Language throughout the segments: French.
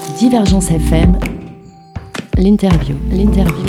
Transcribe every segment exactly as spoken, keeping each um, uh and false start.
Divergence F M, l'interview, l'interview.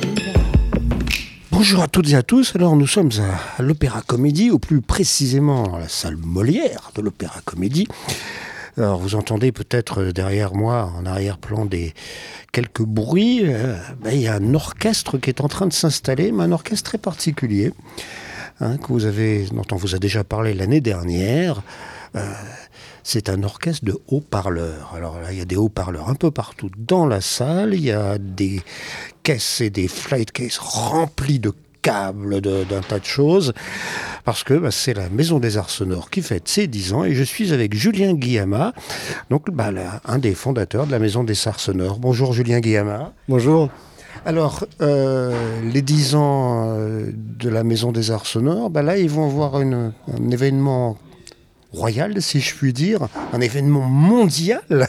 Bonjour à toutes et à tous, alors nous sommes à l'Opéra Comédie, ou plus précisément à la salle Molière de l'Opéra Comédie. Alors vous entendez peut-être derrière moi, en arrière-plan, des quelques bruits. Euh, ben, il y a un orchestre qui est en train de s'installer, mais un orchestre très particulier, hein, que vous avez, dont on vous a déjà parlé l'année dernière. Euh, c'est un orchestre de haut-parleurs. Alors là, il y a des haut-parleurs un peu partout dans la salle. Il y a des caisses et des flight cases remplis de câbles, de, d'un tas de choses, parce que bah, c'est la Maison des Arts Sonores qui fête ses dix ans, et je suis avec Julien Guillama, donc bah, là, un des fondateurs de la Maison des Arts Sonores. Bonjour Julien Guillama. Bonjour. Alors, euh, les dix ans euh, de la Maison des Arts Sonores, bah, là, ils vont avoir une, un événement royal, si je puis dire, un événement mondial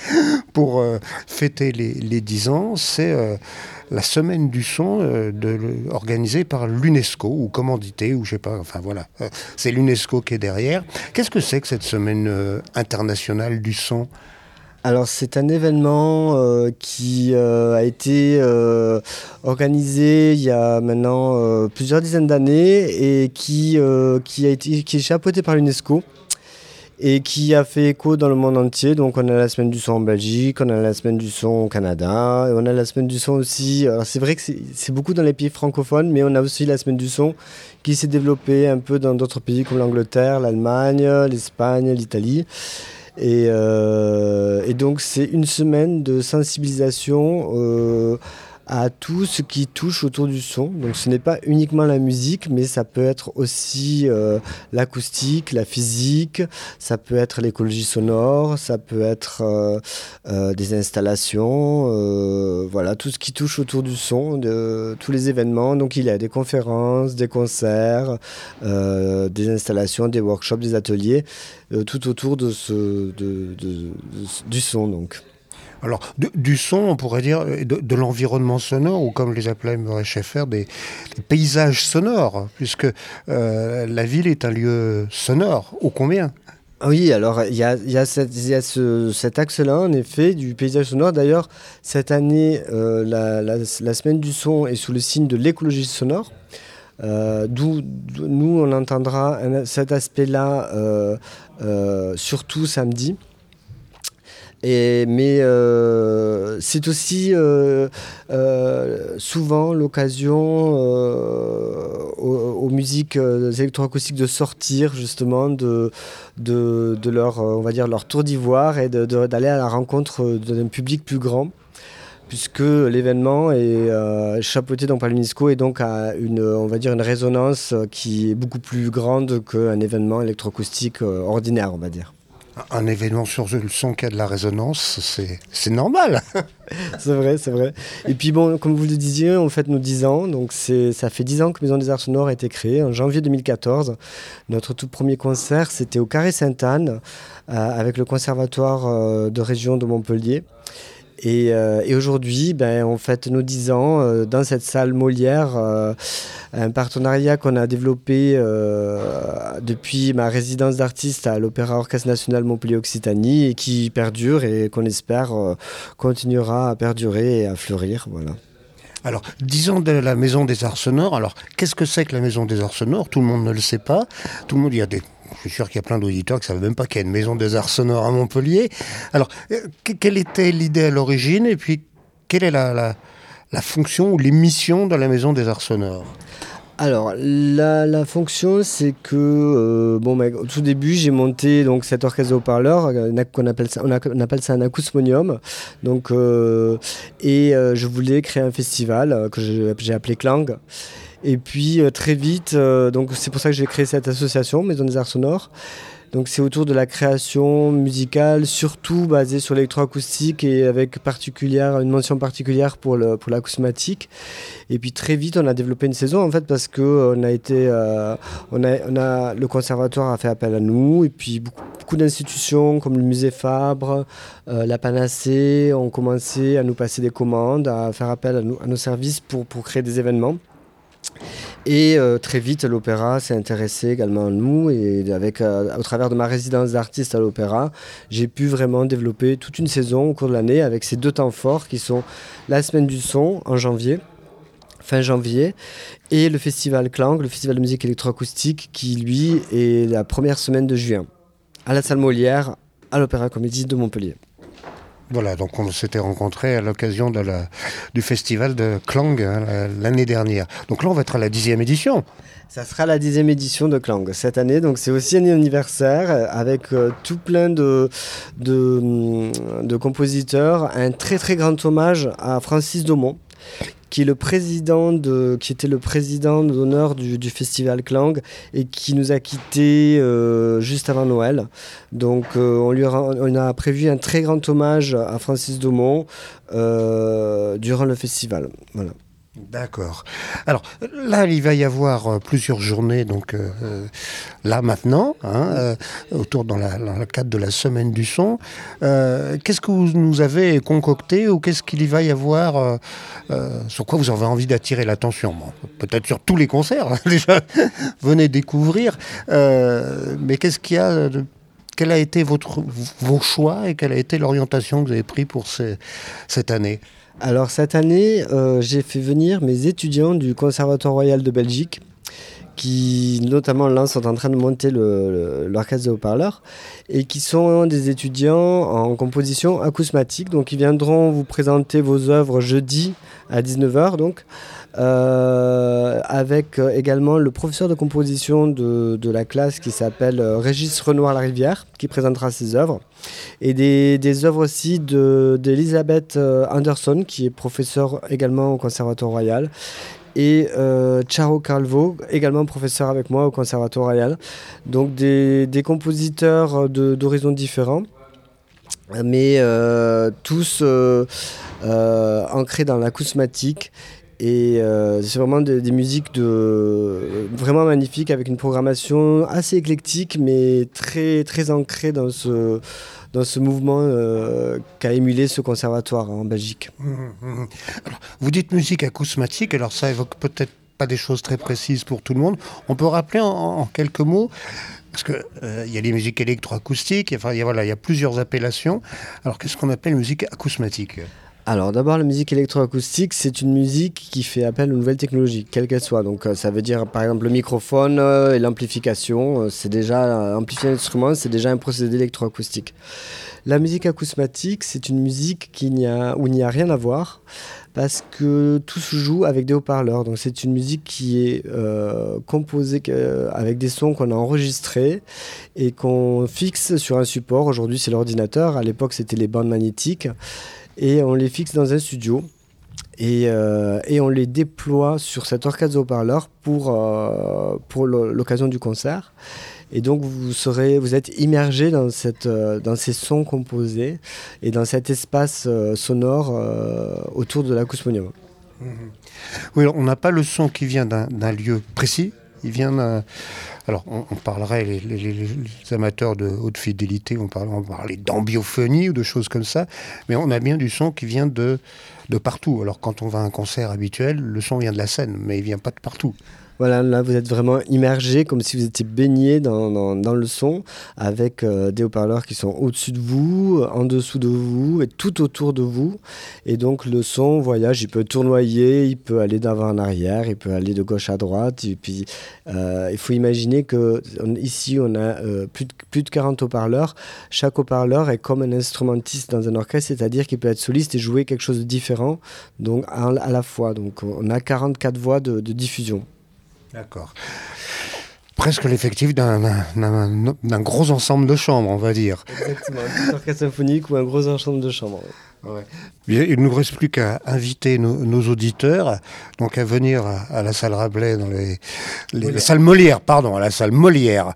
pour euh, fêter les, les dix ans. C'est euh, la semaine du son euh, de, organisée par l'UNESCO, ou commandité, ou je sais pas, enfin voilà, euh, c'est l'UNESCO qui est derrière. Qu'est-ce que c'est que cette semaine euh, internationale du son ? Alors c'est un événement euh, qui euh, a été euh, organisé il y a maintenant euh, plusieurs dizaines d'années et qui, euh, qui, a été, qui est chapeauté par l'UNESCO et qui a fait écho dans le monde entier. Donc on a la semaine du son en Belgique, on a la semaine du son au Canada, et on a la semaine du son aussi. Alors c'est vrai que c'est, c'est beaucoup dans les pays francophones, mais on a aussi la semaine du son qui s'est développée un peu dans d'autres pays comme l'Angleterre, l'Allemagne, l'Espagne, l'Italie. Et, euh, et donc c'est une semaine de sensibilisation euh, à tout ce qui touche autour du son. Donc ce n'est pas uniquement la musique, mais ça peut être aussi euh, l'acoustique, la physique, ça peut être l'écologie sonore, ça peut être euh, euh, des installations, euh, voilà, tout ce qui touche autour du son, de, tous les événements. Donc il y a des conférences, des concerts, euh, des installations, des workshops, des ateliers, euh, tout autour de ce, de, de, de, de, du son donc. Alors, de, du son, on pourrait dire, de, de l'environnement sonore, ou comme les appelait Murray Schaeffer, des, des paysages sonores, puisque euh, la ville est un lieu sonore, ô combien ? Oui, alors il y a, y a, cette, y a ce, cet axe-là, en effet, du paysage sonore. D'ailleurs, cette année, euh, la, la, la semaine du son est sous le signe de l'écologie sonore. Euh, d'où, d'où nous, on entendra un, cet aspect-là euh, euh, surtout samedi. Et, mais euh, c'est aussi euh, euh, souvent l'occasion euh, aux, aux musiques euh, électroacoustiques de sortir justement de, de, de leur, on va dire, leur tour d'ivoire et de, de, d'aller à la rencontre d'un public plus grand, puisque l'événement est euh, chapeauté donc par l'UNESCO et donc a une, on va dire, une résonance qui est beaucoup plus grande qu'un événement électroacoustique euh, ordinaire, on va dire. Un événement sur le son qui a de la résonance, c'est, c'est normal. C'est vrai, c'est vrai. Et puis bon, comme vous le disiez, on fête nos dix ans. Donc c'est, ça fait dix ans que Maison des Arts Sonores a été créée, en janvier deux mille quatorze. Notre tout premier concert, c'était au Carré Sainte-Anne, euh, avec le Conservatoire euh, de région de Montpellier. Et, euh, et aujourd'hui, ben, on fête nos dix ans euh, dans cette salle Molière, euh, un partenariat qu'on a développé euh, depuis ma résidence d'artiste à l'Opéra Orchestre National Montpellier-Occitanie et qui perdure et qu'on espère euh, continuera à perdurer et à fleurir. Voilà. Alors, dix ans de la Maison des Arts Sonores. Alors, qu'est-ce que c'est que la Maison des Arts Sonores ? Tout le monde ne le sait pas. Tout le monde, il y a des... Je suis sûr qu'il y a plein d'auditeurs qui ne savent même pas qu'il y a une Maison des Arts Sonores à Montpellier. Alors, quelle était l'idée à l'origine et puis quelle est la, la, la fonction ou les missions de la Maison des Arts Sonores ? Alors, la, la fonction, c'est que, euh, bon, bah, au tout début, j'ai monté donc, cet orchestre de haut-parleurs, euh, qu'on appelle ça, on, a, on appelle ça un acousmonium. Donc, euh, et euh, je voulais créer un festival euh, que j'ai, j'ai appelé Clang. Et puis, euh, très vite, euh, donc, c'est pour ça que j'ai créé cette association, Maison des Arts Sonores. Donc c'est autour de la création musicale, surtout basée sur l'électroacoustique et avec particulière, une mention particulière pour, le, pour l'acousmatique. Et puis très vite, on a développé une saison en fait parce que on a été, euh, on a, on a, le conservatoire a fait appel à nous et puis beaucoup, beaucoup d'institutions comme le musée Fabre, euh, la Panacée ont commencé à nous passer des commandes, à faire appel à, nous, à nos services pour, pour créer des événements. Et euh, très vite, l'opéra s'est intéressé également à nous. Et avec, euh, au travers de ma résidence d'artiste à l'opéra, j'ai pu vraiment développer toute une saison au cours de l'année avec ces deux temps forts qui sont la semaine du son en janvier, fin janvier, et le festival Klang, le festival de musique électroacoustique, qui lui est la première semaine de juin, à la salle Molière, à l'Opéra Comédie de Montpellier. Voilà, donc on s'était rencontrés à l'occasion de la, du festival de Klang hein, l'année dernière. Donc là, on va être à la dixième édition. Ça sera la dixième édition de Klang cette année, donc c'est aussi un anniversaire avec euh, tout plein de, de, de compositeurs. Un très très grand hommage à Francis Daumont, qui est le président de, qui était le président d'honneur du, du festival Klang et qui nous a quittés euh, juste avant Noël. Donc euh, on lui a, on a prévu un très grand hommage à Francis Daumont euh, durant le festival. Voilà. D'accord. Alors là, il va y avoir euh, plusieurs journées, donc euh, là maintenant, hein, euh, autour dans, la, dans le cadre de la semaine du son. Euh, qu'est-ce que vous nous avez concocté ou qu'est-ce qu'il y va y avoir euh, euh, sur quoi vous avez envie d'attirer l'attention? Bon, peut-être sur tous les concerts, déjà, venez découvrir. Euh, mais qu'est-ce qu'il y a de... Quel a été votre, vos choix et quelle a été l'orientation que vous avez prise pour ces, cette année? Alors cette année, euh, j'ai fait venir mes étudiants du Conservatoire Royal de Belgique, qui notamment là sont en train de monter le, le, l'orchestre de haut-parleurs, et qui sont des étudiants en composition acousmatique. Donc ils viendront vous présenter vos œuvres jeudi à dix-neuf heures, donc, euh, avec également le professeur de composition de, de la classe qui s'appelle Régis Renoir-Larivière, qui présentera ses œuvres. Et des, des œuvres aussi de, d'Elisabeth Anderson, qui est professeure également au Conservatoire Royal, et euh, Charo Calvo, également professeur avec moi au Conservatoire Royal. Donc des, des compositeurs de, d'horizons différents, mais euh, tous euh, euh, ancrés dans l'acousmatique. Et euh, c'est vraiment des, des musiques de, vraiment magnifiques, avec une programmation assez éclectique, mais très, très ancrée dans ce, dans ce mouvement euh, qu'a émulé ce conservatoire en Belgique. Mmh, mmh. Alors, vous dites musique acousmatique, alors ça évoque peut-être pas des choses très précises pour tout le monde. On peut rappeler en, en quelques mots, parce qu'il euh, y a les musiques électroacoustiques, enfin, y a, voilà, y a plusieurs appellations. Alors qu'est-ce qu'on appelle musique acousmatique ? Alors d'abord, la musique électroacoustique, c'est une musique qui fait appel aux nouvelles technologies, quelles qu'elles soient. Donc euh, ça veut dire par exemple le microphone euh, et l'amplification. Euh, c'est déjà, euh, amplifier un instrument, c'est déjà un procédé électroacoustique. La musique acousmatique, c'est une musique qui n'y a, où il n'y a rien à voir, parce que tout se joue avec des haut-parleurs. Donc c'est une musique qui est euh, composée euh, avec des sons qu'on a enregistrés et qu'on fixe sur un support. Aujourd'hui c'est l'ordinateur, à l'époque c'était les bandes magnétiques. Et on les fixe dans un studio et, euh, et on les déploie sur cet orchestre de haut-parleurs pour, euh, pour l'occasion du concert. Et donc vous, serez, vous êtes immergé dans, cette, euh, dans ces sons composés et dans cet espace euh, sonore euh, autour de l'acousmonium. Mmh. Oui, on n'a pas le son qui vient d'un, d'un lieu précis. Il vient d'un... Alors, on, on parlerait, les, les, les, les amateurs de haute fidélité, on parlerait, on parlerait d'ambiophonie ou de choses comme ça, mais on a bien du son qui vient de, de partout. Alors, quand on va à un concert habituel, le son vient de la scène, mais il ne vient pas de partout. Voilà, là vous êtes vraiment immergé, comme si vous étiez baigné dans, dans, dans le son, avec euh, des haut-parleurs qui sont au-dessus de vous, en dessous de vous et tout autour de vous. Et donc le son voyage, il peut tournoyer, il peut aller d'avant en arrière, il peut aller de gauche à droite. Et puis euh, il faut imaginer qu'ici on a euh, plus, de, plus de quarante haut-parleurs. Chaque haut-parleur est comme un instrumentiste dans un orchestre, c'est-à-dire qu'il peut être soliste et jouer quelque chose de différent donc à, à la fois. Donc on a quarante-quatre voix de, de diffusion. D'accord. Presque l'effectif d'un, d'un, d'un gros ensemble de chambres, on va dire. Exactement, un petit orchestre symphonique ou un gros ensemble de chambres. Ouais. Bien, il ne nous reste plus qu'à inviter nos, nos auditeurs donc à venir à, à la salle Rabelais, dans les, les la salle Molière, pardon, à la salle Molière,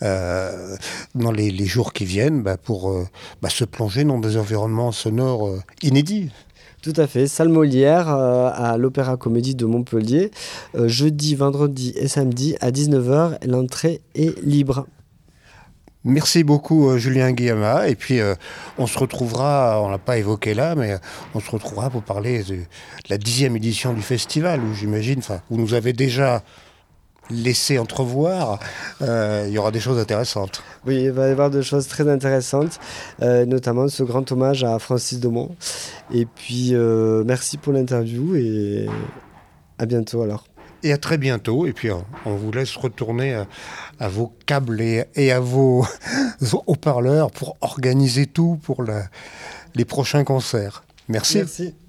euh, dans les, les jours qui viennent, bah, pour euh, bah, se plonger dans des environnements sonores euh, inédits. Tout à fait, salle Molière euh, à l'Opéra Comédie de Montpellier, euh, jeudi, vendredi et samedi à dix-neuf heures, l'entrée est libre. Merci beaucoup euh, Julien Guillama, et puis euh, on se retrouvera, on l'a pas évoqué là, mais euh, on se retrouvera pour parler de, de la dixième édition du festival, où j'imagine, enfin, vous nous avez déjà laissé entrevoir, euh, il y aura des choses intéressantes. Oui, il va y avoir des choses très intéressantes, euh, notamment ce grand hommage à Francis Domont. Et puis, euh, merci pour l'interview et à bientôt alors. Et à très bientôt, et puis on, on vous laisse retourner à, à vos câbles et, et à vos haut-parleurs pour organiser tout pour la, les prochains concerts. Merci. Merci.